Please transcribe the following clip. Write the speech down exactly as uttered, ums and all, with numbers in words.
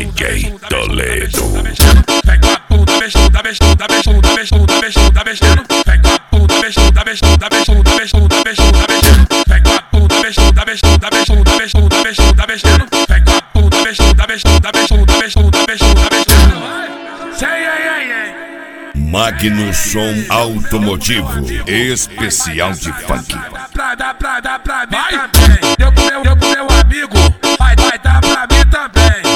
D J Toledo. Vem com a bunda mexendo, mexendo, mexendo, mexendo, mexendo, mexendo. Vem com a bunda mexendo, mexendo, mexendo, mexendo, mexendo, mexendo. Vem com a bunda mexendo, mexendo, mexendo, mexendo, mexendo, mexendo. Vem com a bunda mexendo, mexendo, mexendo, mexendo, mexendo, mexendo. Sei, ei, ei, ei. Magno Som Automotivo, especial de funk. Pra dar, pra dar, pra mim também. Eu com meu, eu com meu amigo, vai, vai dar pra mim também.